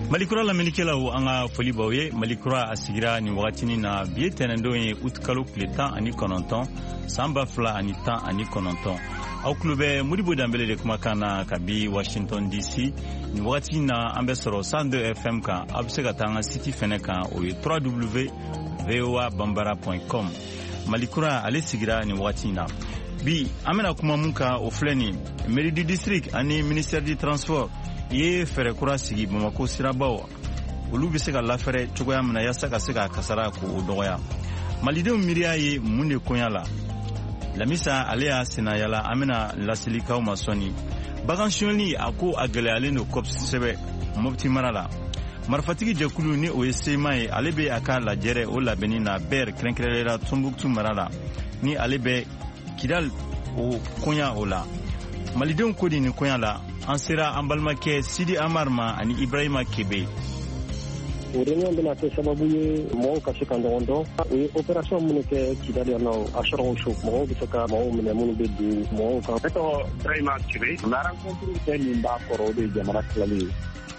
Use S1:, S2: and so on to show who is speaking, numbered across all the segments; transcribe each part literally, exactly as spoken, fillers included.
S1: Malikura laminikelaw anga foli bawye Malikura asigira ni wakatini na bietenendo ye utkalo kleta ani kononton samba fla ani tan ani kononton au klube Modibo Dambele de kumakana kabi Washington D C ni wakati na ambesoro cent deux F M ka absega tanga city feneka o w w w point v o a bambara point com. Malikura ale sigira ni wakati na bi amena kuma munka ofleni mairie du district ani ministère du transport ye fere kura sigi Bamako sirabaw olu bi se ka lafere cogoya mina yasa ka se ka kasara ko dogoya malidenw miriya ye mun de konya la lamisa ale ya senayala amena lasilikaw masoni bagansioni ako agaleale no cops sebe mobti marala marfatigi jakulu ni o sema ye ale be aka la jere o labeni na ber krenkrelera Tombouctou marala ni ale be kidal o konya ola malidenw kodi ni konya la ansera ambalmake Sidi Amarma ani Ibrahima Kebe
S2: Urenya ndina ke sababu ye mo ka shikanda ondo e operation munike kidali no ashoro sho mo bisaka mo mene munu bedu mo ka to Ibrahima Kebe na rencontre te ni mba koro de jamara klali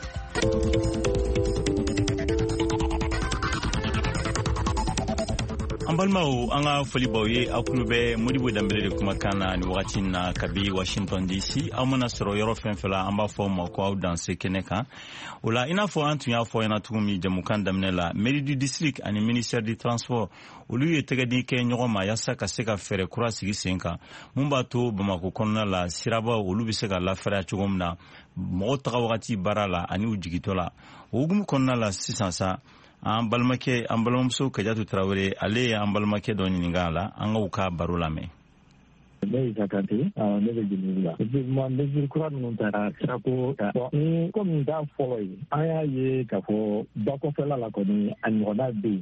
S1: Ambalmao anga foli bawye akulube Modibo Dambele de kumakana ni wakati na kabi Washington D C amana soro yoro fenfela amba fo mako au danse keneka ola ina fo antu ya fo yana tugumi jamukan damnela mairie du district ani ministère du transport olu ye tegadi ke nyogoma yasa ka seka fere kura sigi senka mumba to Bamako konna la siraba olu bi seka la fere chugomna mo taga wakati barala ani ujigitola ogum konna la sisansa an balmake an balmamso Kadiatou Traoré ale an balmake doni ngala an ga uka barulame
S3: ne zakati a ne be jinila bi man be zikura nun tara sako bon ni comme da foy aya ye ka fo ba ko fela la ko ni an wona be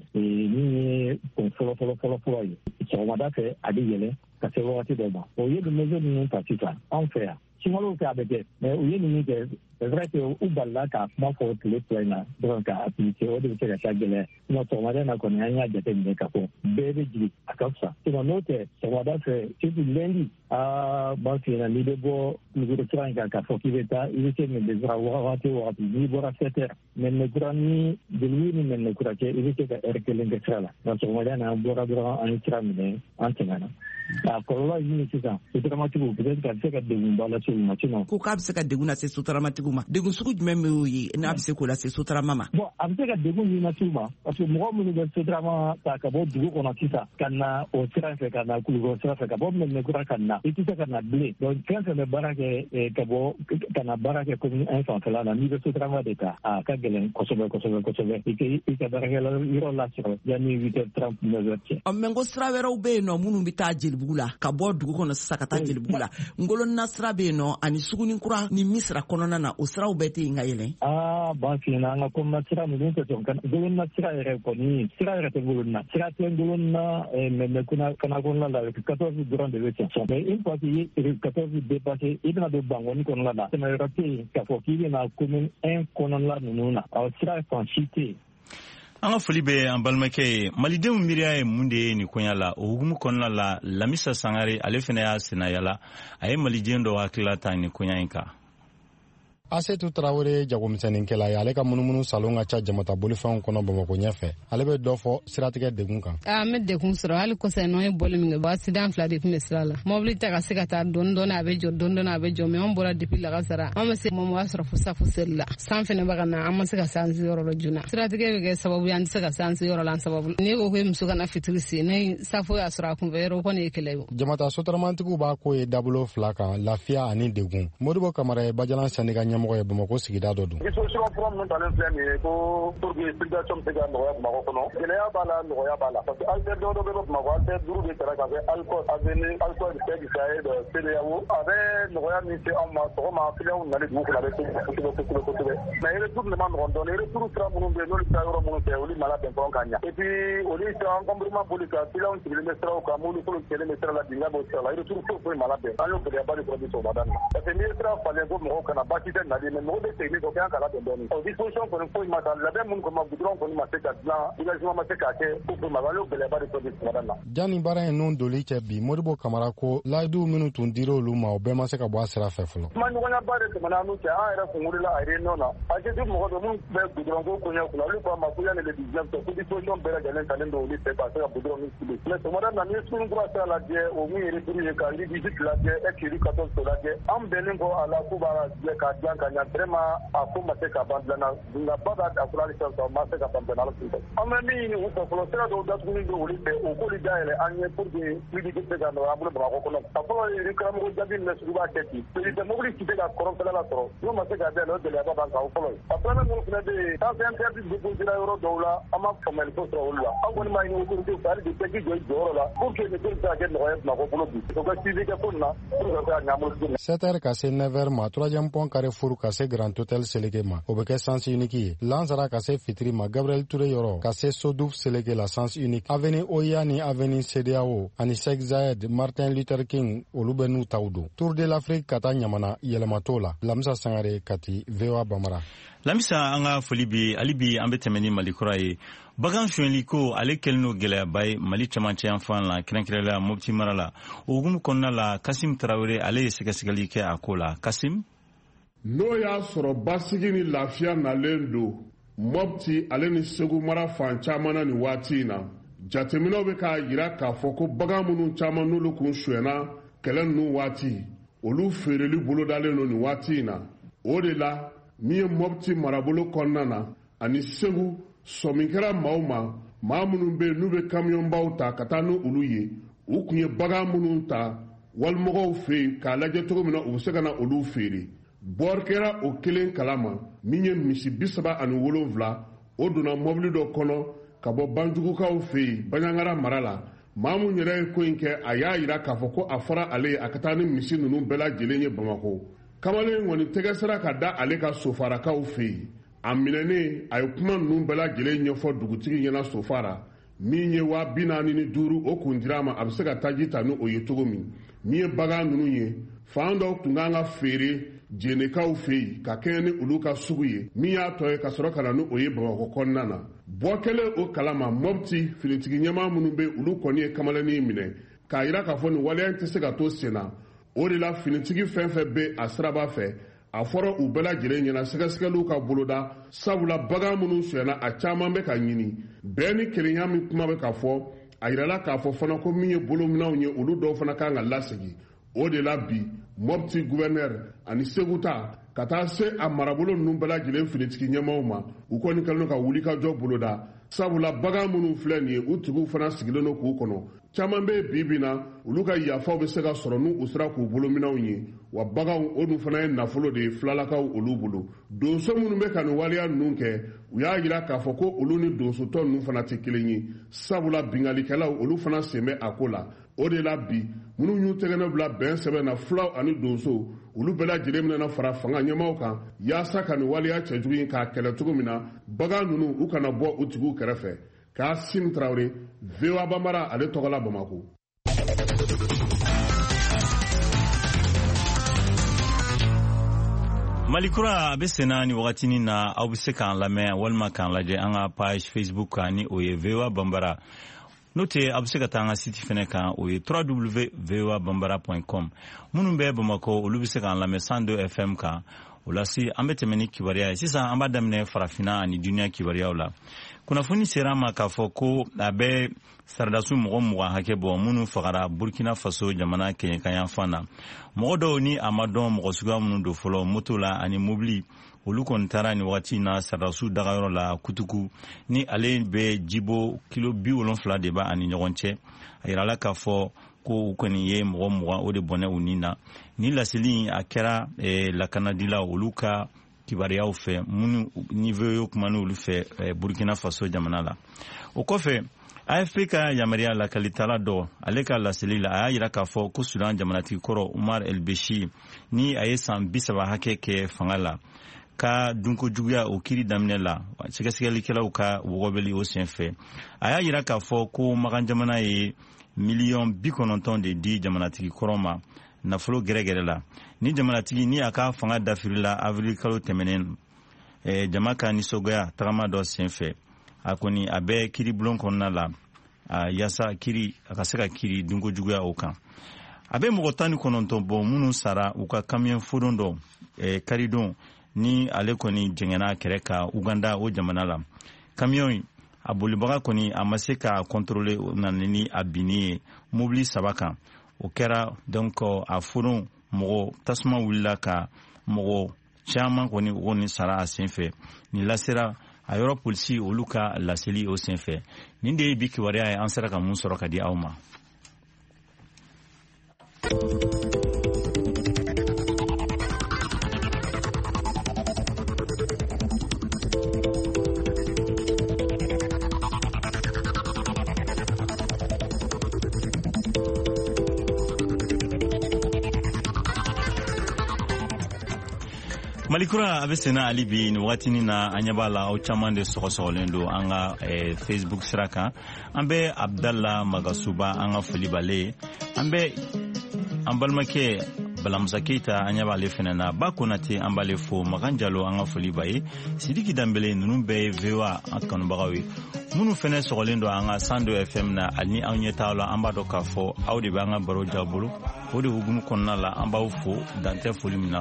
S3: ni ko folo folo folo folo yi so wada fe adi yele ka se wati do ba o ye de mezo nun ta tika en fait Chimolo ka bete mais o ye ni ke c'est vrai que u balla ka ma fo tele plena donc a appliquer o de que ka gele no to ma na ko nya jete ni ka fo bebe ji akafsa to no te so wada fe ti lendi a ba fi na ni de bo ni de tranga ka fo ki beta il était me des rawa te wa ni bora seter mais ne grani de lui ni ne kura ke il était ka erkelen ke sala donc so ma na bora bora an tramine antena a ko la ni ti sa c'est dramatique peut-être ka se ka de mbala sur matino
S4: ko ka se ka de guna se dramatique ma de gun suku même yi na bi se ko la se sutra mama
S3: bon am se ka de gun ni matuma parce que mo mo de se drama ta ka bo du ko na tisa kana o tira fe kana ku go tira fe ka bo me kura kana et ça kana blé donc quand ça me barake ka bo kana barake ko un enfant là na ni de se drama de ta a ka gelen ko so ko so ko so et que et ka barake la yiro la tira ya ni huit heures trente neuf heures
S4: am mengo strawero be no munu bita bula ka bo dugu kono saka ta jeli bula ngolo nasra be no ani suguni kura ni misra kono na o sra ubeti ngayele
S3: ah ba fina nga ko nasra mu nto ton kan ngolo nasra ere ko ni sra ere te ngolo na sra te ngolo na me me kuna kana ko na la quatorze durant de l'été mais une fois que quatorze dépassé il na do bango ni kono la te me rate ka fo ki na commune un kono la nuna au sra kon cité
S1: anga folibe an balmake malidenw miriya ye munde ni konyala o hukumu konna la Lamisa Sangare ale fene ya senayala aye malidenw do hakila ta ni konyanka
S5: Asetu Traoré jagomisɛnin kɛla ye ale ka munumunu salon ka ca jamata bolifɛnw kɔnɔ Bamako ɲɛfɛ ale bɛ dɔ fɔ siratigɛ degun kan
S6: a me degun sɔrɔ hali kɔsɛ no ye boli min kɛ accident fila de tun bɛ sira la mobili ta ka se ka taa dɔɔni dɔɔni a bɛ jɔ dɔɔni dɔɔni a bɛ jɔ mais an bɔra depuis Lakasara an ma se mɔmɔ a sɔrɔ fo safo seli la san fɛnɛ bɛ ka na an ma se ka sansi yɔrɔ la joona siratigɛ bɛ kɛ sababu ye an tɛ se ka sansi yɔrɔ la sababu ni ko ko muso kana fitiri se ne safo y'a sɔrɔ a kunfɛ yɔrɔ kɔni ye kɛlɛ ye
S5: jamata sotaramastigiw b'a ko ye dabolo fila kan lafiya ani degun Modibo Kamara ye Bajalan Sɛnɛga ɲɛmɔgɔ ye Bamako sigi da dɔ don.
S7: Solution fɔlɔ min talen filɛ nin ye ko pour que circulation bɛ se ka nɔgɔya Bamako kɔnɔ gɛlɛya b'a la nɔgɔya b'a la parce que alter dɔ dɔ bɛ Bamako alter duuru de sara ka kɛ alcool avenue alcool bɛɛ bi saye de C D A O a bɛ nɔgɔya min se anw ma sɔgɔma clients nali dugu kɔnɔ a bɛ kosɛbɛ kosɛbɛ kosɛbɛ mais retour de ma nɔgɔn dɔɔni retour sira minnu bɛ yen n'olu sira yɔrɔ minnu fɛ olu ma labɛn fɔlɔ ka ɲa et puis olu sira encombrement boli kan clients sigilen bɛ siraw kan mobili kolo kɛlen bɛ sira la dingɛ b'o sira la retour foyi foyi ma labɛn an y'o gɛlɛyaba de sɔrɔ bi sɔgɔmada in na parce que n'i ye sira falen ko mɔgɔw kana baasi tɛ nali mais mɔgɔ bɛ segin kɔ k'an kala dɔɔni o disposition kɔni foyi ma ta labɛn mun kɔni ma goudron kɔni ma se ka dilan dégagement ma se ka kɛ pour que Mali gɛlɛyaba de sɔrɔ bi sɔgɔmada la.
S5: Jani baara in nun doli cɛ bi Modibo Kamara ko layidu minnu tun dira olu ma o bɛɛ ma se ka bɔ a sira fɛ fɔlɔ.
S7: kuma ɲɔgɔnyaba de tɛmɛna n'u cɛ an yɛrɛ kun wulila a réunion na a jate mɔgɔ dɔ minnu bɛ goudron ko koɲɛ kunna olu ko a ma ko yanni le dix-neuf ko disposition bɛɛ lajɛlen talen don olu fɛ ka se ka goudron min sigi mais sɔgɔmada na ni sun kura sera lajɛ o min ye retour ye ka dix-huit lajɛ et puis quatorze lajɛ an bɛnnen kɔ a la k'u b'a lajɛ ka dilan ka ɲa vraiment a ko ma se ka ban dilanna nka ba b'a a fɔra hali sisan o ma se ka ban dilanna ala tun tɛ an bɛ min ɲini u fɛ fɔlɔ sira dɔw datuguni don olu fɛ o k'olu dayɛlɛ an ye pour que fluidité bɛ se ka nɔgɔya an bolo Bamakɔ kɔnɔ a fɔlɔ ye karamɔgɔ jaabi minɛ sugu b'a kɛ ten président mobili ci tɛ ka kɔrɔnfɛla la sɔrɔ n'o ma se ka dayɛlɛ o gɛlɛyaba b'an kan o fɔlɔ ye a filanan minnu fana bɛ yen sanfɛ interdit déposera yɔrɔ dɔw la an ma faamuyali ko sɔrɔ olu la an kɔni b'a ɲini autorité fɛ hali bi bɛɛ k'i jɔ i jɔyɔrɔ la pour que nin ko in se ka kɛ nɔgɔya Bamakɔ bolo bi o ka suivi kɛ ko nin na pour que ka ɲɛ an bolo cogo min.
S5: sept heures ka se neuf heures ma troisième pont Carrefour ka se Grand Hôtel Seleke ma o bɛ kɛ sens unique ye Lansara ka se Fitiri ma Gabriel Touré yɔrɔ ka se Sodouf Seleke la sens unique avenue Oya ni avenue C D A O ani Sheikh Zayed Martin Luther King olu bɛ n'u taw don Tour de l'Afrique ka taa Ɲamana yɛlɛma t'o la Lamisa Sangare Kati V O A Bamara.
S1: Lamisa an ka foli bi hali bi an bɛ tɛmɛ ni Mali kura ye bagan sonyɛli ko ale kɛlen n'o gɛlɛyaba ye Mali cɛmancɛ yan fan la kɛrɛnkɛrɛnnenya la Mopti mara la o hukumu kɔnɔna la Kasim Tarawele ale ye sɛgɛsɛgɛli kɛ a ko la Kasim.
S8: N'o y'a sɔrɔ basigi ni lafiya nalen don Mopti ale ni Segu mara fan caman na nin waati in na jateminɛw bɛ k'a jira k'a fɔ ko bagan minnu caman n'olu kun sonyɛna kɛlɛ ninnu waati olu feereli bolodalen don nin waati in na o de la min ye Mopti marabolo kɔnɔna na ani Segu sɔmin kɛra maaw ma maa minnu bɛ yen n'u bɛ kamiyɔnbaw ta ka taa n'olu ye u kun ye bagan minnu ta walimɔgɔw fɛ yen k'a lajɛ cogo min na u bɛ se ka na olu feere bɔɔri kɛra o kelen kalama min ye misi bi saba ani wolonwula o donna mɔbili dɔ kɔnɔ ka bɔ Banjugukaw fɛ yen Baɲangara mara la maa mun yɛrɛ ye ko in kɛ a y'a jira k'a fɔ ko a fɔra ale ye a ka taa ni misi ninnu bɛɛ lajɛlen ye Bamakɔ kamalen kɔni tɛgɛ sera ka da ale ka sofarakaw fɛ yen a minɛnen a ye kuma ninnu bɛɛ lajɛlen ɲɛfɔ dugutigi ɲɛna sofara min ye waa bi naani ni duuru o kun dira a ma a bɛ se ka taji ta ni o ye cogo min min ye bagan ninnu ye fan dɔw tun kan ka feere jenekaw fɛ yen ka kɛɲɛ ni olu ka sugu ye min y'a tɔ ye ka sɔrɔ ka na ni o ye Bamakɔ kɔnɔna na bɔ kɛlen o kalama Mopti finitigi ɲɛmaa minnu bɛ olu kɔni ye kamalennin minɛ k'a jira k'a fɔ nin waleya in tɛ se ka to sen na o de la finitigi fɛn fɛn bɛ a siraba fɛ a fɔra u bɛɛ lajɛlen ɲɛna sɛgɛsɛgɛliw ka boloda sabula bagan minnu sonyɛna a caman bɛ ka ɲini bɛɛ ni kelenya min kuma bɛ ka fɔ a yirala k'a fɔ fana ko min ye bolominɛw ye olu dɔw fana kan ka lasegi o de la bi Mopti gouverneur ani Segu ta ka taa se a marabolo ninnu bɛɛ lajɛlen finitigi ɲɛmaaw ma u kɔni kɛlen don ka wulikajɔ boloda sabula bagan minnu filɛ nin ye u tigiw fana sigilen don k'u kɔnɔ caman bɛ bi bi na olu ka yafaw bɛ se ka sɔrɔ n'u u sera k'u bolominɛw ye wa baganw o dun fana ye nafolo de ye filalakaw olu bolo donso minnu bɛ ka nin waleya ninnu kɛ u y'a jira k'a fɔ ko olu ni donsotɔ ninnu fana tɛ kelen ye sabula bingalikɛlaw olu fana sen bɛ a ko la o de la bi minnu y'u tɛgɛnɛ bila bɛn sɛbɛn na filaw ani donso olu bɛɛ lajɛlen minɛna fara fanga ɲɛmaaw kan yaasa ka nin waleya cɛjugu in k'a kɛlɛ cogo min na bagan ninnu u kana bɔ u tigiw kɛrɛfɛ Kasim Traoré V O A Bambara ale tɔgɔ la Bamako.
S1: Malikura a bɛ senna ni wagatinin na aw bɛ se k'an lamɛn walima k'an lajɛ an ka page Facebook kan ni o ye V O A Bambara n'o tɛ a bɛ se ka taa an ka site fɛnɛ kan o ye w w w point v o a bambara point com minnu bɛ Bamakɔ olu bɛ se k'an lamɛn cent deux F M kan o la se an bɛ tɛmɛ ni kibaruya ye sisan an b'a daminɛ farafinna ani duniya kibaruyaw la kunnafoni sera ma k'a fɔ ko a bɛ saradasu mɔgɔ mugan hakɛ bɔ minnu fagara Burkina Faso jamana kɛɲɛkan fan na mɔgɔ dɔw ni a ma dɔn mɔgɔ suguya minnu don fɔlɔ moto la ani mobili olu kɔni taara ni wagati na saradasu dagayɔrɔ la Kutuku ni ale bɛ jibo kilo bi wolonfila de b'a ani ɲɔgɔn cɛ a yirala k'a fɔ ko u kɔni ye mɔgɔ mugan o de bɔnɛ u ni na ni laseli a kɛra eh, lakanadila olu ka kibaruyaw fɛ minnu niveau yo kuma n'olu fɛ eh, Burkina Faso jamana la o kɔfɛ A F P ka yamaruya lakalitala dɔ ale ka laseli la a y'a jira k'a fɔ ko Sudan jamanatigi kɔrɔ Umar El Bashir ni a ye san bi saba hakɛ kɛ fanga la ka dunko juguya o kiri daminɛ la sɛgɛsɛgɛlikɛlaw ka wɔgɔbɛli o senfɛ a y'a jira k'a fɔ ko Magan jamana ye miliyɔn bi kɔnɔntɔn de di jamanatigi kɔrɔ ma nafolo gɛrɛgɛrɛ la ni jamanatigi ni a ka fanga dafirila avril kalo tɛmɛnen eh, jama ka nisɔgoya tagama dɔ senfɛ a kɔni a bɛ kiri bulon kɔnɔna la a yasa kiri a ka se ka kiri dunkojuguya o kan a bɛ mɔgɔ tan ni kɔnɔntɔn bɔ minnu sara u ka camion fodon dɔ eh, karidon ni ale kɔni jɛngɛna kɛrɛ ka Uganda o jamana la camion a bolibaga kɔni a ma se ka contrôler na ni a binni ye mobili saba kan o kɛra donc a fodon mɔgɔ tasuma wulila ka mɔgɔ caman kɔni o ni sara a senfɛ ni lasera a yɔrɔ polisi olu ka laseli o senfɛ nin de ye bi kibaruya ye an sera ka mun sɔrɔ ka di aw ma. Malikura a bɛ senna hali bi nin waatinin na an ɲɛ b'a la aw caman de sɔgɔsɔgɔlen don an ka eh, Facebook sira kan an bɛ Abdalla Magasuba an ka foli b'ale an bɛ an balimakɛ Balamusa Keita an ɲɛ b'ale fana na Ba Konate an b'ale fo Makan Jalo an ka foli b'a ye Sidiki Dambele ninnu bɛɛ ye V O A an kanubagaw ye minnu fana sɔgɔlen don an ka cent deux F M na ani an ɲɛ taw la an b'a dɔn k'a fɔ aw de bɛ an ka baro ja bolo o de hukumu kɔnɔna la an b'aw fo dan tɛ foli min na.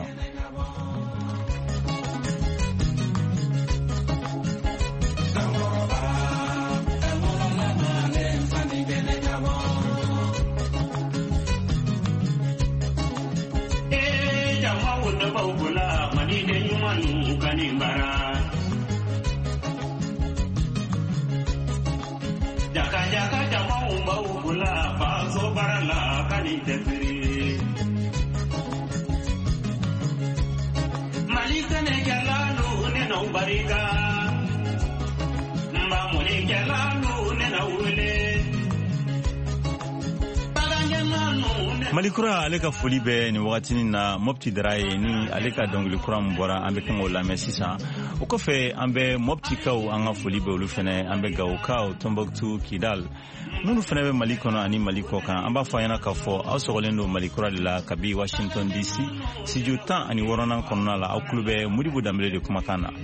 S1: Malikura ale ka foli bɛ ni wagatinin na Mopti Dara ye ni ale ka dɔnkili kura min bɔra an bɛ kan k'o lamɛn sisan o kɔfɛ an bɛ Moptikaw an ka foli bɛ olu fɛnɛ an bɛ Gawokaw Tombouctou Kidal minnu fɛnɛ bɛ Mali kɔnɔ ani Mali kɔ kan an b'a fɔ an ɲɛna k'a fɔ aw sɔgɔlen don Malikura de la kabi Washington D C studio tan ani wɔɔrɔnan kɔnɔna la aw tulo bɛ Modibo Dambele de kumakan na.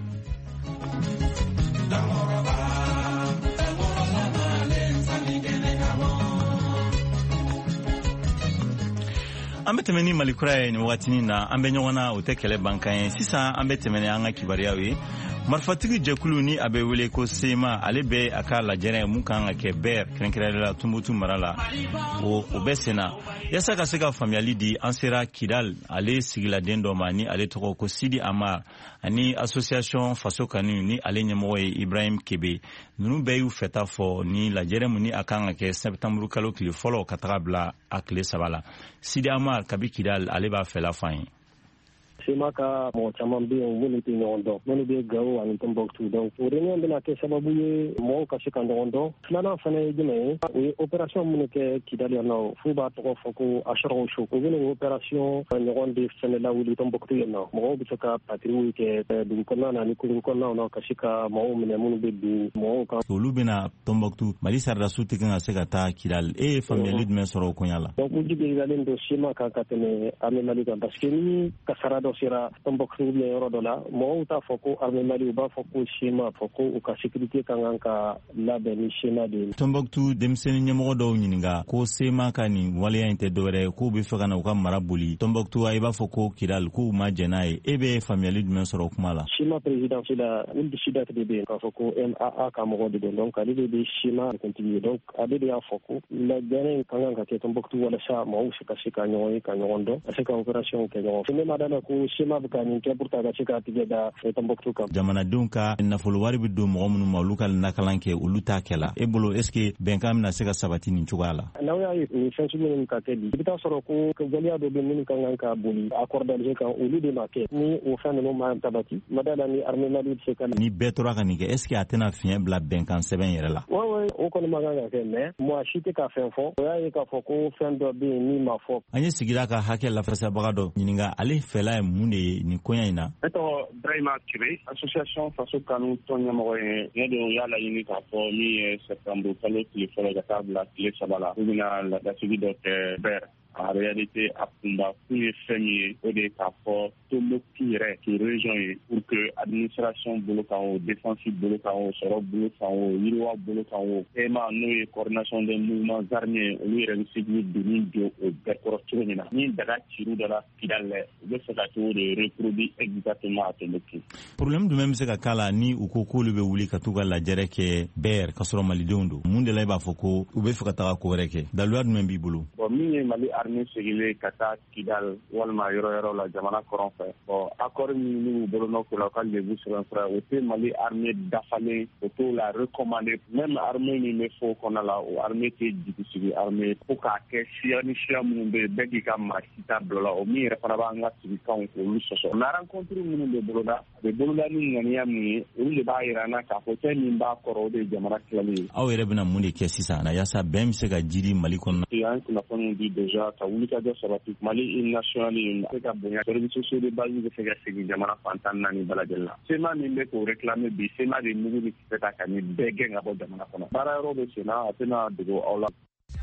S1: An bɛ tɛmɛ ni Malikura ye nin wagatinin na an bɛ ɲɔgɔn na o tɛ kɛlɛ bankan ye sisan an bɛ tɛmɛ ni an ka kibaruyaw ye marifatigi jɛkulu ni a bɛ wele ko sema ale bɛ a ka lajɛrɛ mun kan ka kɛ bɛɛ kɛrɛnkɛrɛnnenya la Tombouctou mara la o o bɛ senna yasa ka se ka faamuyali di an sera Kidal ale sigiladen dɔ ma ni ale tɔgɔ ko Sidi Amar ani association faso kanu ni ale ɲɛmɔgɔ ye Ibrahim Kebe ninnu bɛɛ y'u fɛta fɔ ni lajɛrɛ mun ni a kan ka kɛ septembre kalo tile fɔlɔ ka taga bila a tile saba la Sidi Amar kabi Kidal ale b'a fɛla f'an ye.
S2: Sema ka mɔgɔ caman bɛ yen minnu tɛ ɲɔgɔn dɔn minnu bɛ Gawo ani Tombouctou donc o réunion bɛna kɛ sababu ye mɔgɔw ka se ka ɲɔgɔn dɔn filanan fana ye jumɛn ye o ye opération minnu kɛ Kidal yan nɔ f'u b'a tɔgɔ fɔ ko Assurance Show o bɛna opération ɲɔgɔn de fɛnɛ lawuli Tombouctou yan nɔ mɔgɔw bɛ se ka patrouille kɛ dugu kɔnɔna na ani kurugu kɔnɔnaw na ka se ka mɔgɔw minɛ minnu bɛ bin mɔgɔw kan.
S1: Olu bɛna Tombouctou Mali saridaso tɛ kan ka se ka taa Kidal e ye faamuyali jumɛn sɔrɔ o koɲa la.
S2: donc u jigiyalen don Sema kan ka tɛmɛ armée Mali kan parce que ni kasara dɔ sera Tombouctou yɔrɔ dɔ la mɔgɔw t'a fɔ ko armée Mali u b'a fɔ ko Sema fɔ ko u ka sécurité kan kan ka labɛn ni Sema de ye.
S1: Tombouctou denmisɛnnin ɲɛmɔgɔ dɔw ɲininka ko Sema ka nin waleya in tɛ dɔwɛrɛ k'u bɛ fɛ ka na u ka mara boli Tombouctou i b'a fɔ ko Kidal k'u ma jɛn n'a ye e bɛ faamuyali jumɛn sɔrɔ o kuma la.
S2: Sema présidentielle la une décidate de bɛ yen k'a fɔ ko M A A ka mɔgɔ de don donc ale de bɛ Sema continuer donc ale de y'a fɔ ko lajɛrɛ in kan kan ka kɛ Tombouctou walasa mɔgɔw se ka se ka ɲɔgɔn ye ka ɲɔgɔn dɔn ka se ka opération kɛ ɲɔgɔn fɛ ne ma dala ko Sema bɛ ka nin kɛ pour que ka se ka tigɛ da Tombouctou kan.
S1: Jamanadenw ka nafolo wari bɛ don mɔgɔ minnu ma olu ka nakalan kɛ olu t'a kɛ la e bolo est ce que bɛnkan bɛna se ka sabati nin cogoya la.
S2: n'aw y'a ye nin fɛn sugu minnu ka kɛ bi i bɛ taa sɔrɔ ko gɛlɛya dɔ bɛ minnu kan kan ka boli accord d'Alger kan olu de ma kɛ ni o fɛn ninnu ma sabati ma dala ni armée Mali bɛ se ka.
S1: ni bɛɛ tora ka nin kɛ est ce que a tɛna fiɲɛ bila bɛnkan sɛbɛn yɛrɛ la.
S2: oui oui o kɔni ma kan ka kɛ mais mɔgɔ si tɛ ka fɛn fɔ o y'a ye k'a fɔ ko fɛn dɔ bɛ yen min ma fɔ.
S1: an ye sigida ka hakɛ lafasabaga dɔ ɲininka ale fɛla ye mun de ye nin koɲa in na.
S7: ne tɔgɔ Ibrahima Kebe association faso kanu tɔn ɲɛmɔgɔ ye ne de y'a laɲini k'a fɔ min ye septembre kalo tile fɔlɔ ka taa bila tile saba la u bɛna ladasigi dɔ kɛ bɛɛ
S2: en réalité a kunda kun ye fɛn min ye o de ye k'a fɔ Tombouctou yɛrɛ ki région ye pour que administration bolo kan o défense bolo kan o sɔrɔ bolo kan o yiriwa bolo kan o E M A n'o ye coordination des mouvements armés olu yɛrɛ bɛ se k'u doni don o bɛɛ kɔrɔ cogo min na ni daga ciru dɔ la Kidal u bɛ fɛ ka cogo de reproduire exactement à Tombouctou.
S1: Problème jumɛn bɛ se ka k'a la ni u ko k'olu bɛ wuli ka t'u ka lajɛrɛ kɛ bɛɛ ka sɔrɔ malidenw don mun de la i b'a fɔ ko u bɛ fɛ ka taga ko wɛrɛ kɛ daluya jumɛn b'i bolo?
S2: Bon min ye Mali armée segilen ka taa Kidal walima yɔrɔ yɔrɔ la jamana kɔrɔn fɛ bon accord min n'u bolo nɔ ko la ka lebu sɛbɛn fura o tɛ Mali armée dafalen o t'o la recommander même armée min bɛ fɔ o kɔnɔ la o armée tɛ jigi sigi armée fo k'a kɛ siya ni siya minnu bɛ yen bɛɛ k'i ka maa si ta dɔ la o min yɛrɛ fana b'an ka sigikanw k'olu sɔsɔ na rencontre minnu bɛ boloda a bɛ boloda ni ŋaniya min ye olu de b'a yira an na k'a fɔ fɛn min b'a kɔrɔ o de ye jamana tilali ye.
S1: Aw yɛrɛ bɛna mun de kɛ sisan na yaasa bɛn bɛ se ka jiri Mali kɔnɔ?
S2: An kunnafoniw di déjà ka wulikajɔ sabati Mali hymne national in se ka bonya services sociaux de base bɛ se ka segin jamana fantan naani bɛɛ lajɛlen la. S E M A min bɛ k'o réclamer bi S E M A de mugu ni kisɛ ta ka ni bɛɛ gɛn ka bɔ jamana kɔnɔ. Baara yɔrɔ bɛ sen na a tɛna dogo aw la.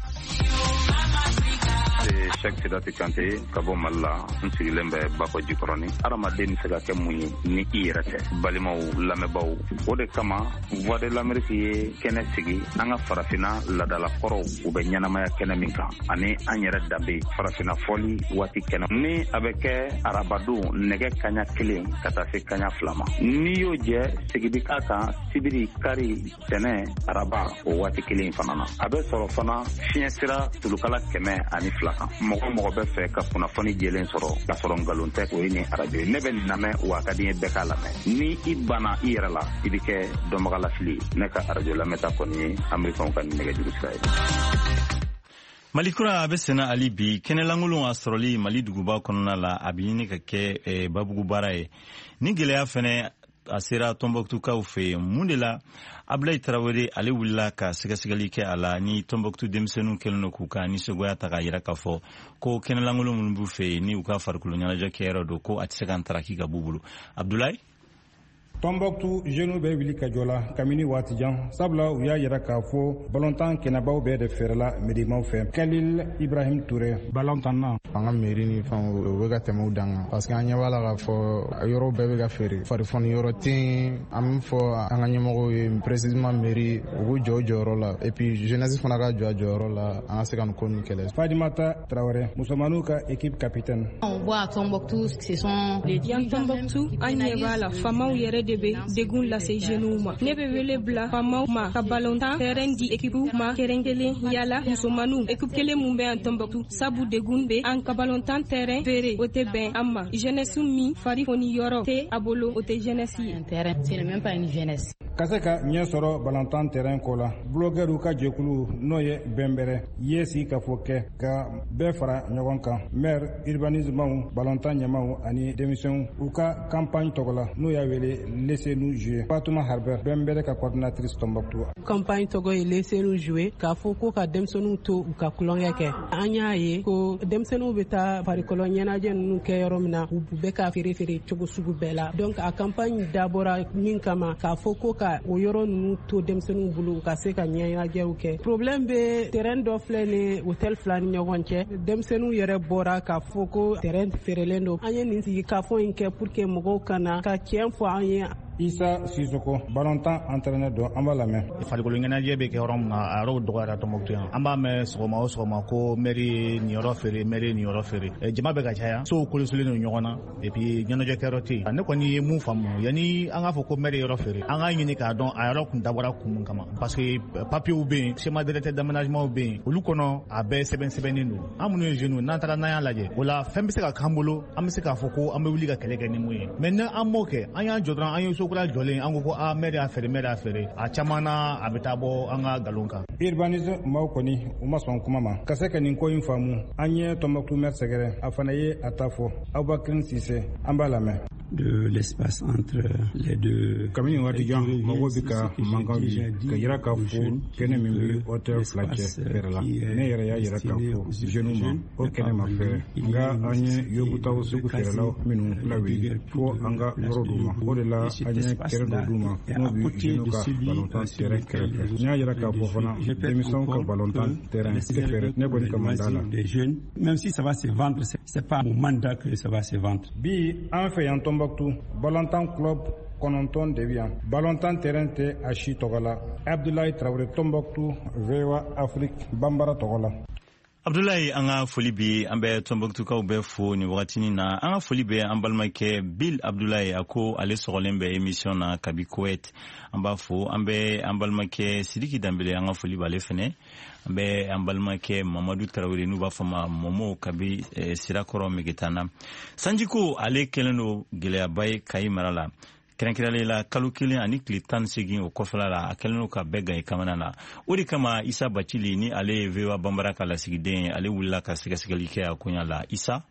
S2: Cheikh Sidati Kante ka bɔ Mali la n sigilen bɛ Bakɔ Jikɔrɔni adamaden bɛ se ka kɛ mun ye ni i yɛrɛ tɛ balimaw lamɛnbaaw o de kama Voix de l'Amérique ye kɛnɛ sigi an ka farafinna ladalakɔrɔw u bɛ ɲɛnamaya kɛnɛ min kan ani an yɛrɛ danbe farafinna fɔli waati kɛnɛ ni a bɛ kɛ arabadon nɛgɛ kaɲa kelen ka taa se kaɲa fila ma n'i y'o jɛ sigidi k'a kan sibiri kari tɛnɛ araba o waati kelen fana na a bɛ sɔrɔ fana fiɲɛ sira tulukala kɛmɛ ani fila kan mɔgɔ mɔgɔ bɛ fɛ ka kunnafoni jɛlen sɔrɔ ka sɔrɔ nkalon tɛ o ye ni arajo ye ne bɛ nin lamɛn wa ka di ye bɛɛ k'a lamɛn ni i banna i yɛrɛ la i bɛ kɛ dɔnbaga lafili ne ka arajo lamɛnta kɔni ye amerikanw ka nɛgɛjuru sira ye.
S1: Mali kura a bɛ senna hali bi kɛnɛlankolon a sɔrɔli Mali duguba kɔnɔna la a bɛ ɲini ka kɛ babugu baara ye ni gɛlɛya fɛnɛ a sera Tombouctukaw fɛ yen mun de la Ablaye Traoré ale wulila ka sɛgɛsɛgɛli kɛ a la ni Tombouctou denmisɛnninw kɛlen don k'u ka nisɔngoya ta k'a jira k'a fɔ ko kɛnɛlankolon minnu b'u fɛ yen ni u ka farikolo ɲɛnajɛ kɛyɔrɔ don ko a tɛ se ka ntaraki ka b'u bolo. Abdoulaye
S9: Tombouctou jeunes bɛ wuli ka jɔ la kabini waati jan sabula u y'a yira k'a fɔ balontan kɛnɛbaw bɛɛ de fɛrɛla mairie fɛ. Khalil Ibrahim Touré balontan na
S10: an ka mairie ni fɛnw u bɛ ka tɛmɛ u dan kan parce que an ɲɛ b'a la k'a fɔ yɔrɔ bɛɛ bɛ ka feere farifoni yɔrɔ tɛ an min fɔ an ka ɲɛmɔgɔw ye précisément mairie u k'u jɔ o jɔyɔrɔ la et puis jeunesse fana ka jɔ a jɔyɔrɔ la an ka se ka nin ko ninnu kɛlɛ.
S9: Fadimata Traoré musomanninw ka équipe capitaine.
S11: On voit à Tombouctou ce sont les dieux Tombouctou an ɲɛ b'a la famaw yɛrɛ de bɛ degun lase jeunes ma ne bɛ wele bila famaw ma ka balontan terrain di équipe ma kelen kelen yala musomanninw équipe kelen mun bɛ an Tombouctou sabu degun bɛ an ka balontan terrain feere o tɛ bɛn an ma jeunesse min fari foni yɔrɔ tɛ a bolo o tɛ jeunesse ye. Terrain c'est même pas une jeunesse.
S9: Ka se ka ɲɛ sɔrɔ balontan terrain ko la blogueurs ka jɛkulu n'o ye bɛnbɛrɛ ye sigi ka fɔ kɛ ka bɛɛ fara ɲɔgɔn kan maire urbanisme balontan ɲɛmaw ani denmisɛnw u ka campagne tɔgɔ la n'o y'a wele laissez-nous jouer. Fatuma Harbert bɛnbɛrɛ ka coordinatrice Tombouctou.
S12: Campagne tɔgɔ ye laissez-nous jouer k'a fɔ ko ka denmisɛnninw to u ka kulonkɛ kɛ an y'a ye ko denmisɛnninw bɛ taa farikolo ɲɛnajɛ ninnu kɛ yɔrɔ min na u bɛ ka feere feere cogo sugu bɛɛ la donc a campagne dabɔra min kama k'a fɔ ko ka o yɔrɔ ninnu to denmisɛnninw bolo ka se ka ɲɛnajɛw kɛ problème bɛ terrain dɔ filɛ ni hôtel fila ni ɲɔgɔn cɛ denmisɛnninw yɛrɛ bɔra k'a fɔ ko terrain feerelen don an ye nin sigi k'a fɔ in kɛ pour que mɔgɔw kana ka tiɲɛ fɔ an ye.
S9: Isa Sisoko balontan entraîneur don an b'a lamɛn.
S13: Farikolo ɲɛnajɛ bɛ kɛ yɔrɔ min na a yɔrɔ dɔgɔyara Tombouctou yan an b'a mɛn sɔgɔma o sɔgɔma ko mairie nin yɔrɔ feere mairie nin yɔrɔ feere jama bɛ ka caya sow kolosilen don ɲɔgɔn na et puis ɲɛnajɛ kɛyɔrɔ tɛ yen ne kɔni ye mun faamu yanni an k'a fɔ ko mairie yɔrɔ feere an k'a ɲini k'a dɔn a yɔrɔ kun dabɔra kun min kama parce que papiers bɛ yen schéma directeur d'aménagement bɛ yen olu kɔnɔ a bɛɛ sɛbɛn sɛbɛnnen don an minnu ye jeunes n'an taara n'an y'a lajɛ o la fɛn bɛ se ka k'an bolo an bɛ se k'a fɔ ko an bɛ wuli ka kɛlɛ kɛ ni mun ye mais ni an m'o kɛ an y'an jɔ dɔrɔn an ye sokura jɔlen an ko ko a maire y'a feere maire y'a feere a caman na a bɛ taa bɔ an ka nkalon kan.
S9: Urbanisme maaw kɔni u ma sɔn kuma ma ka se ka nin ko in faamu an ye Tombouctou maire sɛgɛrɛ a fana ye a ta fɔ Aboubacar Cissé an b'a lamɛn.
S14: de l'espace entre les deux.
S9: Kamini wati jan mago bika mangabi ka yira ka fo kene mi hotel flache perla ne yira ya yira ka fo jenuma o kene ma fe nga anye yobuta o suku perla minu lawi fo anga roduma o de la anye kere duma no bi jenuka balontan terrain kere nya yira ka fo fona émission ka balontan terrain c'est faire ne boni ka mandala
S14: des jeunes même si ça va se vendre c'est pas mon mandat que ça va se vendre.
S9: Bi en fait en Tombouctou Balantan club kononton debian Balantan terrain te ashi togala Abdoulaye Traoré Tombouctou V O A Afrique Bambara togala.
S1: Abdoulaye anga foli bi ambe Tombouctou ka ube fo ni wakatini na anga foli be ambalmake Bill Abdoulaye ako ale sogolembe émission na Kabi Kuwait amba fo ambe ambalmake Sidiki Dambele anga foli bale fene ambe ambalmake Mamadou Traoré nuba fama Momo Kabi eh, Sirakoro Megetana Sanjiko ale keleno gele bay kay marala kerenkirale la kalukili ani klitan segin o kofala la akeleno ka bega e kamana na odi kama Isa Bachili ni ale vewa bambara kala sigiden ale wula ka sigasigalique akunya la Isa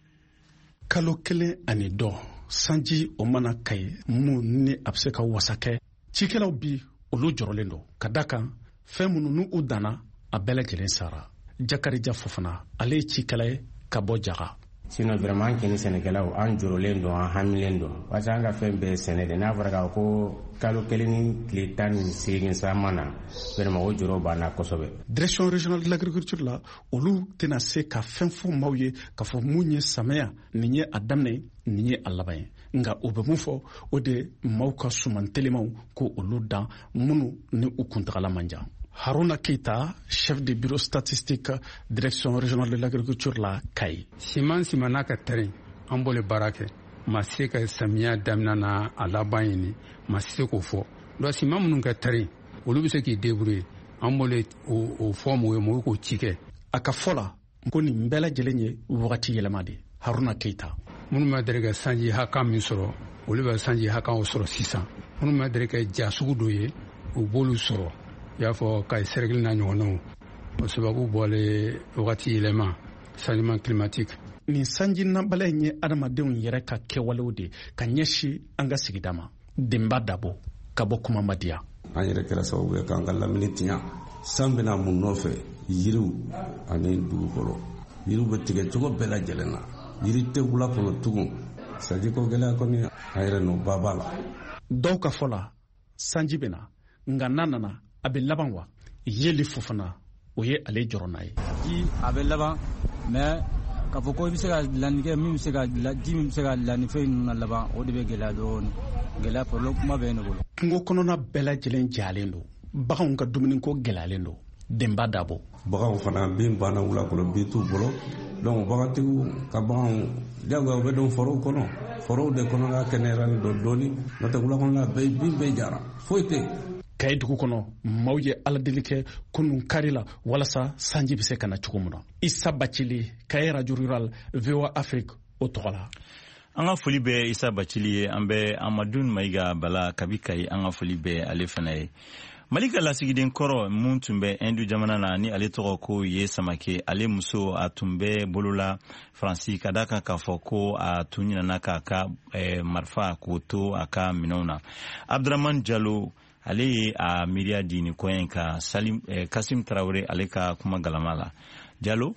S15: kalukili ani do sanji o mana kay mu ni abseka wasake cikelaw bi olu jorolendo kadaka femunu nu udana abele jelen sara jakarija fofana ale cikelaye kabo jaga
S16: sinon vraiment kini Sénégalais an jorolen do an hamilen do wasa anga fembe Sénégal na fara ko kalo kelini klitan sigin samana vraiment o joro bana kosobe.
S15: Direction régionale de l'agriculture la olu tena se ka fenfo mawye ka fo munye samaya ninye adamne ninye alabaye nga obe mufo ode mawka sumantelemaw ko olu dan munu ni ukuntala manja. Haruna Keita, chef de bureau statistique, direction régionale de l'agriculture la K A I.
S14: Siman simana ka tari an bole barake ma se ka samiya damina na a laban ye ni ma se k'o fɔ donc siman minnu ka tari olu bɛ se k'i débrouiller an bole o fɔ mɔgɔw ye mɔgɔw k'o ci kɛ.
S15: A ka fɔ la ko nin bɛɛ lajɛlen ye wagati yɛlɛma de. Haruna Keita.
S14: minnu ma deli ka sanji hakan min sɔrɔ olu bɛ sanji hakan o sɔrɔ sisan minnu ma deli ka ja sugu dɔ ye u b'olu sɔrɔ. y'a fɔ ka cercle na ɲɔgɔnnaw o sababu bɔle wagati yɛlɛma changement climatique.
S15: Nin sanji nabala in ye adamadenw yɛrɛ ka kɛwalew de ka ɲɛsi an ka sigida ma. Denba Dabo ka bɔ Kumamadiya.
S17: An yɛrɛ kɛra sababu ye k'an ka lamini tiɲa san bɛna mun nɔfɛ yiriw ani dugukolo yiriw bɛ tigɛ cogo bɛɛ lajɛlen na yiri tɛ wula kɔnɔ tugun sanji ko gɛlɛya kɔni an yɛrɛ n'o ba b'a la.
S15: Dɔw ka fɔ la sanji bɛna nka n'a nana a bɛ laban wa yeli fofana o ye ale jɔrɔna ye.
S18: Ji a bɛ laban mais k'a fɔ ko i bɛ se ka dilanni kɛ min bɛ se ka ji min bɛ se ka dilan ni fɛn ninnu na laban o de bɛ gɛlɛya dɔɔni gɛlɛya problème kuma bɛ ne bolo.
S15: Kungo kɔnɔna bɛɛ lajɛlen jalen don baganw ka dumuni ko gɛlɛyalen don. Denba Dabo.
S17: Baganw fana bin banna wula kɔnɔ bin t'u bolo donc bagantigiw ka baganw diyagoya u bɛ don forow kɔnɔ forow de kɔnɔ ka kɛnɛyara dɔ dɔɔni n'o tɛ wula kɔnɔna bɛɛ bin bɛɛ jara foyi tɛ yen.
S15: Kayi dugu kɔnɔ maaw ye ala deli kɛ kunun kari la walasa sanji bɛ se ka na cogo min na. Isa Bachili Kayi radio rural V O A Afrique o tɔgɔ la.
S1: An ka foli bɛ Isa Bachili ye an bɛ Amadou Mayiga Bala Kabi Kayi an ka foli bɛ ale fana ye. Mali ka lasigiden kɔrɔ mun tun bɛ Hindu jamana na ni ale tɔgɔ ko Ye Samake ale muso a tun bɛ bolola Faransi ka da kan k'a fɔ ko a tun ɲinana k'a ka eh, marifa k'o to a ka minɛnw na. Abdurahman Jalo ale ye a miiriya di nin ko in ka Salim eh, Kasim Traoré ale ka kuma galama la. Jalo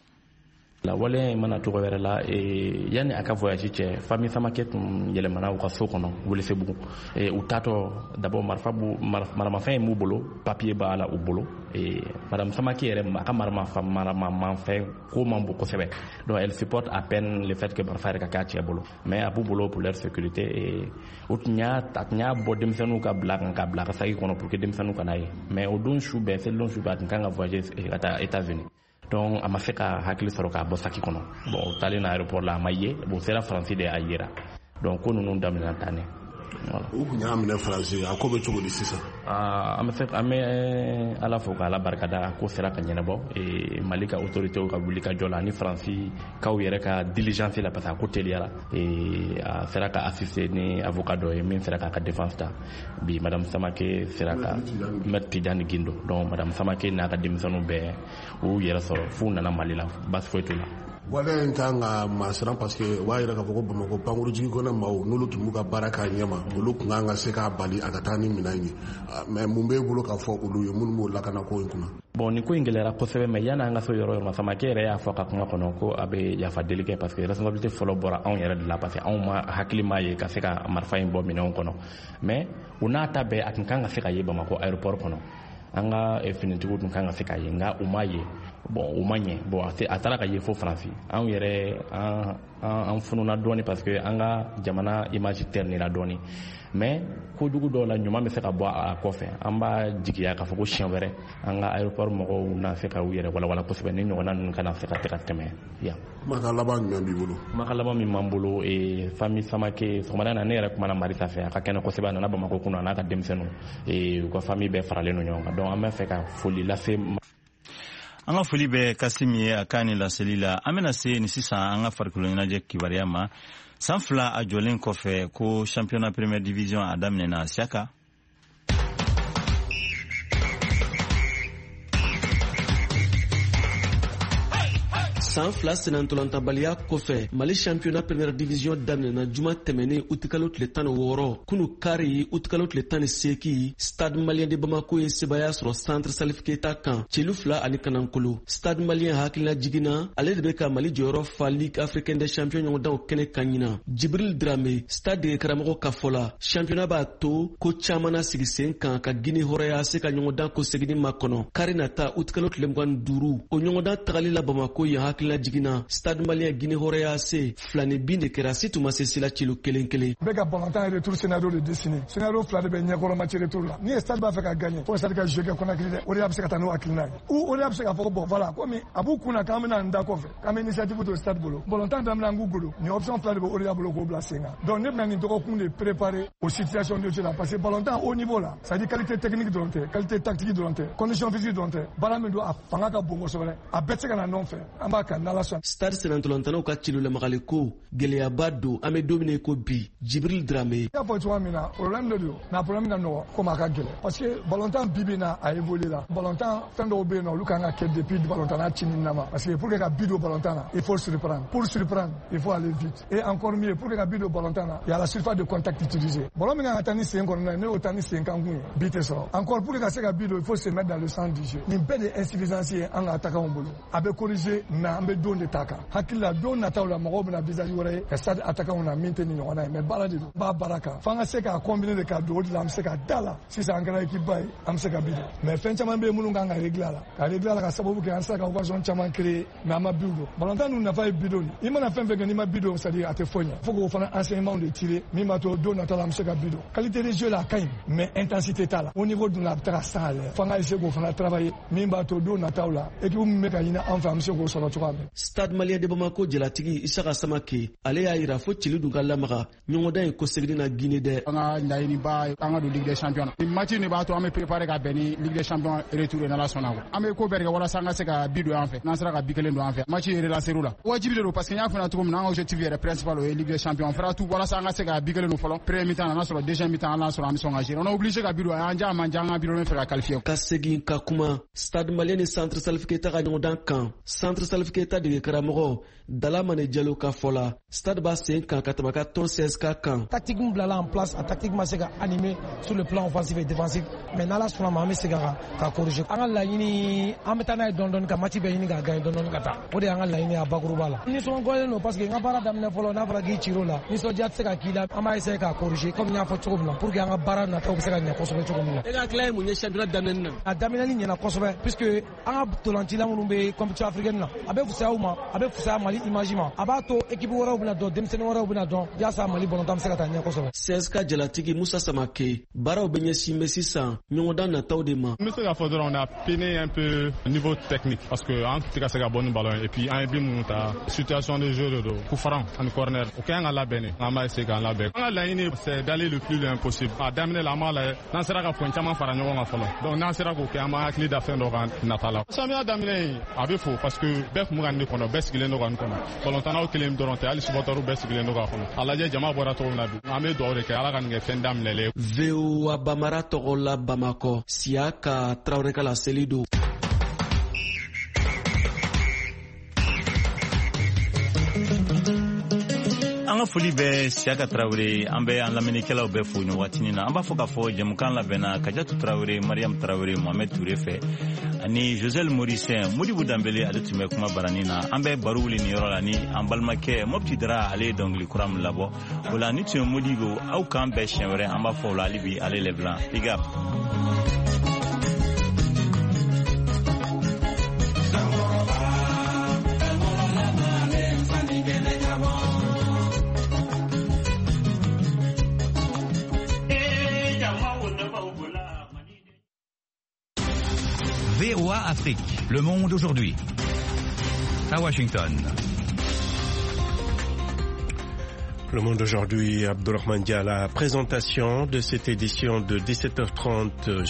S19: la wale mana cogo wɛrɛ la e yani a ka voyage cɛ famille Samake tun yɛlɛmana u ka so kɔnɔ Welesebugu e u tatɔ d'abord marifa bu maramafɛn m'u bolo papier b'a la u bolo e madame Samake yɛrɛ a ka maramafɛn ko man bon kosɛbɛ donc elle supporte à peine le fait que marifa yɛrɛ ka k'a cɛ bolo mais a b'u bolo pour leur sécurité e u tun y'a a tun y'a bɔ denmisɛnninw ka bila kan ka bila ka sagi kɔnɔ pour que denmisɛnninw ka n'a ye mais o don su bɛɛ seli don su bɛɛ a tun kan ka voyager ka taa États-Unis. Donc a ma se ka hakili sɔrɔ k'a bɔ saki kɔnɔ bon u taalen na aéroport la a ma ye bon sera Faransi de y'a yira donc ko ninnu daminɛna tan ne voilà.
S8: U kun y'a minɛ Faransi a ko bɛ cogo di sisan.
S19: an bɛ se an bɛ Ala fo k'Ala barikada a ko sera ka ɲɛnabɔ Mali ka autorités ka wuli ka jɔ la ani Faransi kaw yɛrɛ ka diligence la parce que a ko teliyara a sera ka assister ni avocat dɔ ye min sera k'a ka défense ta bi madame Samake sera ka Maître Tidjane Guindo donc madame Samake n'a ka denmisɛnninw bɛɛ u yɛrɛ sɔrɔ f'u nana Mali la basi foyi t'u la.
S8: wala in kan ka maasiran parce que o b'a yira k'a fɔ ko Bamakɔ pankurunjigi kɔnɔ maaw n'olu tun b'u ka baara k'a ɲɛma olu tun kan ka se k'a bali a ka taa ni minɛn ye mais mun b'e bolo k'a fɔ olu ye minnu b'o lakana ko in kunna.
S19: Bon nin ko in gɛlɛyara kosɛbɛ mais yani an ka se yɔrɔ yɔrɔ ma Samakɛ yɛrɛ y'a fɔ ka kuma kɔnɔ ko a bɛ yafa deli kɛ parce que responsabilité fɔlɔ bɔra anw yɛrɛ de la parce que anw ma hakili m'a ye ka se ka marifa in bɔ minɛnw kɔnɔ mais u n'a ta bɛɛ a tun kan ka se ka ye Bamakɔ aéroport kɔnɔ an ka finitigiw tun kan ka se ka ye nka u m'a ye bon u ma ɲɛ bon a taara ka ye fo Faransi anw yɛrɛ an an fununa dɔɔni parce que an ka jamana image ternira dɔɔni mais kojugu dɔw la ɲuman bɛ se ka bɔ a kɔfɛ an b'a jigiya k'a fɔ ko siɲɛ wɛrɛ an ka aéroport mɔgɔw na se ka u yɛrɛ walawala kosɛbɛ ni ɲɔgɔnna ninnu kana se ka tɛ ka tɛmɛ yan.
S8: Kumakan laban jumɛn b'i bolo?
S19: Kumakan laban min b'an bolo famille Samakɛ sɔgɔmada na ne yɛrɛ kumana Marisa fɛ a ka kɛnɛ kosɛbɛ a nana Bamakɔ kunun a n'a ka denmisɛnninw u ka famille bɛɛ faralen don ɲɔgɔn kan donc an bɛ fɛ ka foli lase.
S1: An ka foli bɛ Kassim ye a ka ni laseli la an bɛna se ni sisan an ka farikolo ɲɛnajɛ kibaruya ma san fila a jɔlen kɔfɛ ko championnat première division a daminɛna Siaka.
S20: san fila senantolantabaliya kɔfɛ Mali championnat première division daminɛna juma tɛmɛnen août kalo tile tan ni wɔɔrɔ kunu kari août kalo tile tan ni seegin stade malien de Bamako ye sebaya sɔrɔ centre Salif Keita kan celu fila ani kanankolo stade malien hakilina jiginna ale de bɛ ka Mali jɔyɔrɔ fa Ligue africaine des champions ɲɔgɔndanw kɛnɛ kan ɲina Jibril Dramé stade de karamɔgɔ ka fɔ la championnat b'a to ko caman na sigi sen kan ka Guinée hɔrɔnya se ka ɲɔgɔndan ko segini ma kɔnɔ kari nata août kalo tile mugan ni duuru o ɲɔgɔndan tagali la Bamako ye hakilina jiginna stade malien Guinée hɔrɔnya se filani bin de kɛra si tuma se sila celu kelen kelen
S21: bɛ ka balontan retour scénario de dessiné scénario fila de bɛ ɲɛkɔrɔ match retour la ni stade b'a fɛ ka gagner fo stade ka jouer kɛ Conakry dɛ o de bɛ se ka taa n'o hakilina ye ou o de bɛ se ka fɔ bon voilà komi a b'u kunna k'an bɛna n da kɔfɛ k'an bɛ initiative to stade bolo balontan daminɛ an k'u bolo ni option fila de bɛ o de bolo k'o bila sen kan donc ne bɛna nin dɔgɔkun de préparer aux situations de jeu la parce que balontan au niveau là c'est à dire qualité technique dɔrɔn tɛ qualité tactique dɔrɔn tɛ condition physique dɔrɔn tɛ baara min don a fanga ka bon kosɛbɛ a bɛɛ tɛ se ka na ɲɔgɔn fɛ an b'a kan n'Ala sɔnna.
S20: Stade senantolantanaw ka celu lamagali ko gɛlɛyaba don an bɛ don min ko bi Jibril Dramé.
S21: I y'a fɔ cogoya min na problème de don na problème ka nɔgɔ komi a ka gɛlɛn parce que balontan bi bi na a évolué la balontan fɛn dɔw bɛ yen nɔ olu kan ka kɛ depuis balontanna cini na ma parce que pour que ka bi don balontan na il faut surprendre pour surprendre il faut aller vite et encore mieux pour que ka bi don balontan na il y a la surface de contact utilisée ballon min kan ka taa ni sen kɔnɔna ye ne y'o taa ni sen kan kun ye bi tɛ sɔrɔ encore pour que ka se ka bi don il faut se mettre dans le centre du jeu nin bɛɛ de insuffisance ye an ka attaquant bolo a bɛ corriger mais an bɛ don de ta kan hakili la don nataw la mɔgɔw bɛna visage wɛrɛ ye ka stade attaquant na min tɛ ni ɲɔgɔnna ye mais baara de don b'a baara kan f'an ka se k'a combiner de ka don o de la an bɛ se ka da la sisan an kɛra équipe ba ye an bɛ se ka bi don mais fɛn caman bɛ yen minnu kan ka régler a la ka régler a la ka sababu kɛ an sera ka occasion caman créer mais an ma bi don balontan ninnu nafa ye bi don i mana fɛn fɛn kɛ n'i ma bi don c'est à dire a tɛ foyi ɲɛ fo k'o fana enseignement de tirer min b'a to don nataw la an bɛ se ka bi don qualité de jeu la a ka ɲi mais intensité t'a la au niveau dun la a bɛ taa ka san a lɛ f'an ka essayer k'o fana travailler min b'a to don nataw la équipe min bɛ ka ɲini an fɛ an bɛ se k'o sɔrɔ cogoya min.
S20: Stade malien de Bamako jalatigi Isaka Samake ale y'a yira fo celu dun ka lamaga ɲɔgɔndan ye ko segini na Guinée dɛ.
S22: An ka laɲiniba an ka don Ligue des champions na. Nin match in de b'a to an bɛ préparer ka bɛn ni Ligue des champions retour ye n'Ala sɔnna quoi. An bɛ ko bɛɛ de kɛ walasa an ka se ka bi don an fɛ n'an sera ka bi kelen don an fɛ. Match ye relancer la. Wajibi de don parce que n y'a fɔ n ɲɛna cogo min na an ka objectif yɛrɛ principal o ye Ligue des champions. On fera tout walasa an ka se ka bi kelen don fɔlɔ. Premier mi-temps n'a sɔrɔ deuxième mi-temps n'a sɔrɔ an bɛ sɔn ka gérer. On est obligé ka bi don an ja a man ja an ka bi don fɛ ka qualifier.
S20: Ka segin ka kuma Stade malien ni centre Salif Keita ka ɲɔgɔndan kan centre Salif Keita dege karamɔgɔ Dala Mane Diallo ka fɔ la stade b'a sen kan ka tɛmɛ ka tɔn seize ka kan.
S23: Tactique min bilala en place a tactique ma se ka animer sur le plan offensif et défensif mais n'Ala sɔnna ma an bɛ se ka ka corriger. An ka laɲini an bɛ taa n'a ye dɔɔni dɔɔni ka match bɛɛ ɲini ka gagner dɔɔni dɔɔni ka taa o de y'an ka laɲini a bakuruba la. Nisɔngɔlen don parce que n ka baara daminɛ fɔlɔ n'a fɔra k'i cir'o la nisɔndiya tɛ se ka k'i la an b'a essayer ka corriger comme n y'a fɔ cogo min na pour que an ka baara nataw bɛ se ka ɲɛ kosɛbɛ cogo min na.
S20: E ka tila ye mun ye championnat daminɛni na?
S23: A daminɛni ɲɛna kosɛbɛ puisque an ka ntolancila minnu bɛ compétition africaine na a bɛ fisaya u ma a bɛ fisaya Mali image ma a b'a to équipe wɛrɛw bɛna dɔn denmisɛnnin wɛrɛw bɛna dɔn yaasa Mali balontan bɛ se ka taa ɲɛ kosɛbɛ.
S20: seize ka jalatigi Musa Samake baaraw bɛ ɲɛsin bɛ sisan ɲɔgɔndan nataw de ma.
S24: N bɛ se k'a fɔ dɔrɔn on a peiné un peu niveau technique parce que an tɛ ka se ka bɔ ni ballon et puis an ye bin minnu ta situation de jeu de don coup franc ani corner o kɛ an ka labɛn de an b'a essayer k'an labɛn. An ka laɲini c'est d'aller le plus loin possible a daminɛ la an b'a lajɛ n'an sera ka point caman fara ɲɔgɔn kan fɔlɔ donc n'an sera k'o kɛ an b'a hakili da fɛn dɔ kan nata la. Samiya daminɛ a bɛ fo parce que bɛɛ tun bɛ ka nin de kɔnɔ bɛɛ sigilen don ka nin kɔnɔ balontannaw kelen dɔrɔn tɛ hali supporters bɛɛ sigilen don ka kɔnɔ a lajɛ jama bɔra cogo min na bi an bɛ dugawu de kɛ ala ka nin kɛ fɛn daminɛlen.
S20: V O A Bamara tɔgɔ la Bamakɔ Siaka Traoré ka la seli don.
S1: ka foli bɛ Siaka Traoré an bɛ an lamɛnnikɛlaw bɛɛ fo nin waatinin na an b'a fɔ k'a fɔ jamukan labɛnna Kajatu Traoré Mariam Traoré Mohamed Touré fɛ ani Josel Mauricien Modibo Dambele ale tun bɛ kuma barani na an bɛ baro wuli nin yɔrɔ la ni an balimakɛ Mopti Dara ale ye dɔnkili kura min labɔ o la ni tun ye Modibo aw k'an bɛɛ siɲɛ wɛrɛ an b'a fɔ o la hali bi ale le blanc big up.
S3: V O A Afrique, le monde aujourd'hui. À Washington.
S4: Le monde aujourd'hui, Abdourahmane Dia, la présentation de cette édition de dix-sept heures trente.